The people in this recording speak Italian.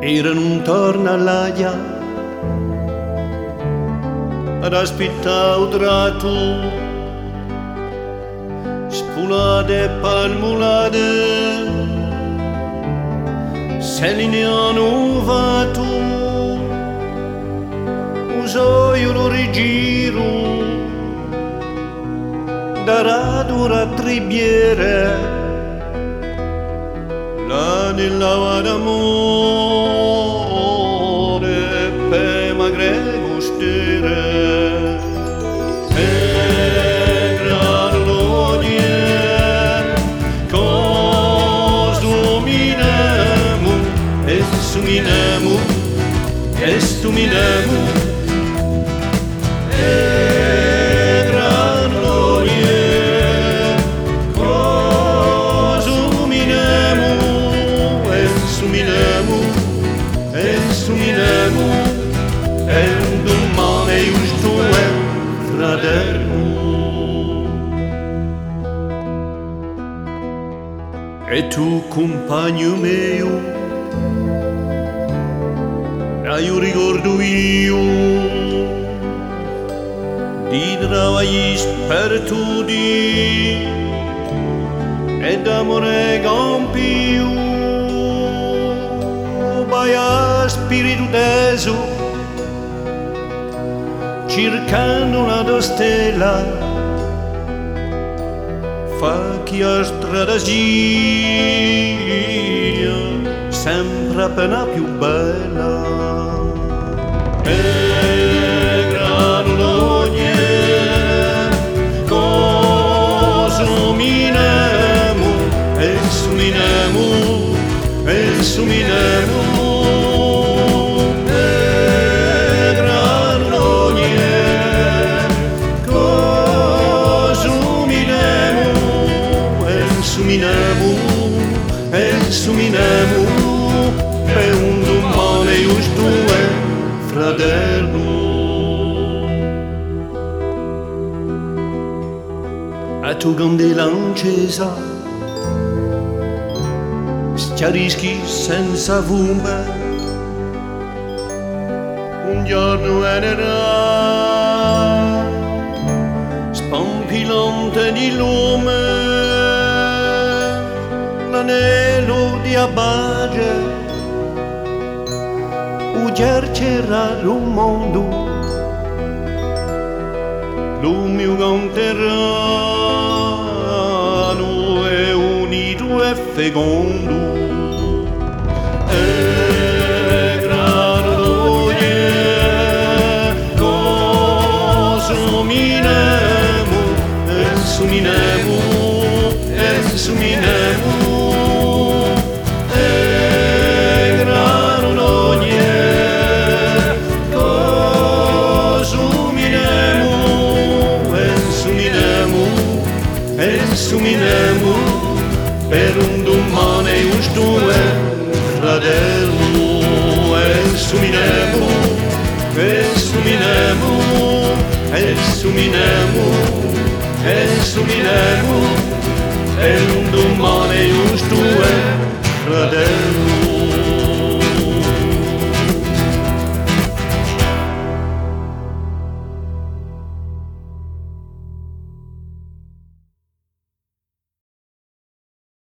Erano intorno all'aia ad aspettare un tratto, spulate e palmulate se ne hanno fatto. Uso io lo rigiro da radura tribiere la nella d'amore per magre gustere e granuloglie cosuminemu e suminemu e stuminemu Suminemu e un domani giusto è fraterno. E tu compagno mio, io ricordo io di travagli sperduti e d'amore compio. Baia spirito teso cercando una dostella fa chi a strada gira sempre appena più bella e granuloglie cosuminemu e suminemu e suminemu suminemu e un domani giusto è fraterno. A tu candela accesa schiarischi senza fumo un giorno verrà spampilante di lume l'anello di abbagia ugercerà lo mondo lo mio conterrano è unito e fecondo e granuloglie cosuminemu e suminemu e suminemu suminemu per un domani giusto è fraterno e suminemu e suminemu e suminemu e suminemu per un domani giusto è fraterno.